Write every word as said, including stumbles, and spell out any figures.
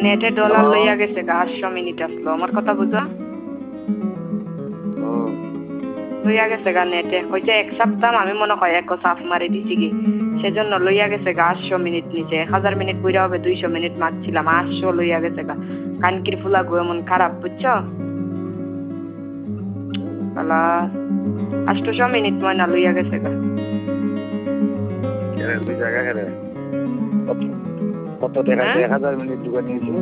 নেটে ডলার লইয়া গেছে গা আটশো মিনিট আসলো আমার কথা বুঝো লইয়া গেছে গা নেটে হইছে এক সপ্তাহ আমি মনে হয় এক সাফ মারি দিছি কি সেজন্য লইয়া গেছে গা আটশো মিনিট নিচে এক হাজার মিনিট পুরা হবে দুইশো মিনিট মারছিলাম আটশো লইয়া গেছে গা কানকির ফুলা গো এমন খারাপ বুঝছো আলা আটশো মিনিট ময়না লইয়া গেছে গা দুই জায়গা কত টাকা এক হাজার মিনিট ঢুকে নিয়েছিল